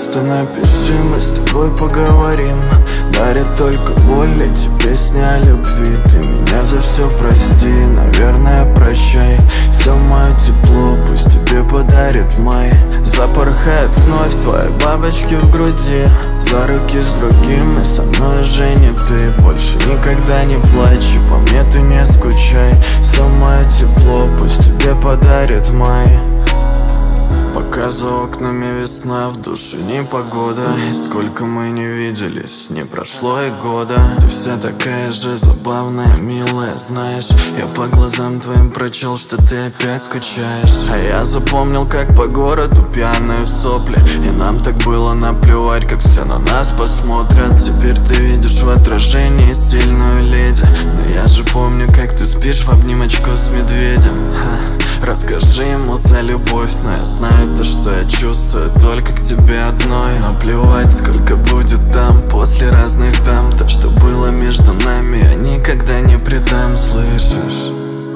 Просто напиши, мы с тобой поговорим. Дарит только боль эти песни о любви. Ты меня за все прости, наверное, прощай. Все мое тепло пусть тебе подарит май. Запорхает вновь твои бабочки в груди. За руки с другим и со мной уже не ты. Больше никогда не плачь, по мне ты не скучай. Все мое тепло пусть тебе подарит май. Пока за окнами весна, в душе непогода. Сколько мы не виделись, не прошло и года. Ты вся такая же забавная, милая, знаешь. Я по глазам твоим прочел, что ты опять скучаешь. А я запомнил, как по городу пьяные в сопли. И нам так было наплевать, как все на нас посмотрят. Теперь ты видишь в отражении стильную леди. Но я же помню, как ты спишь в обнимочку с медведем. Расскажи ему за любовь, но я знаю то, что я чувствую только к тебе одной. Наплевать, сколько будет там после разных дам. То, что было между нами, я никогда не предам, слышишь?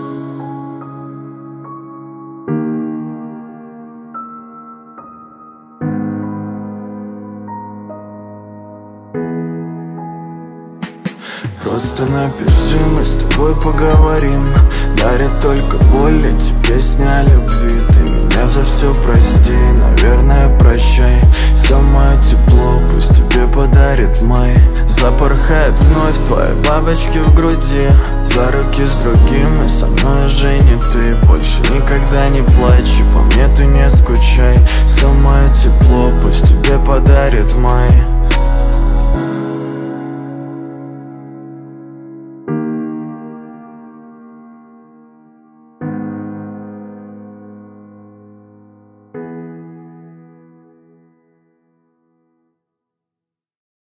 Просто напиши, мы с тобой поговорим. Дарит только боль эти песни о любви. Ты меня за все прости, наверное, прощай. Все мое тепло пусть тебе подарит май. Запорхает вновь твои бабочки в груди. За руки с другим и со мной уже не ты. Больше никогда не плачь, по мне ты не скучай. Все мое тепло пусть тебе подарит май.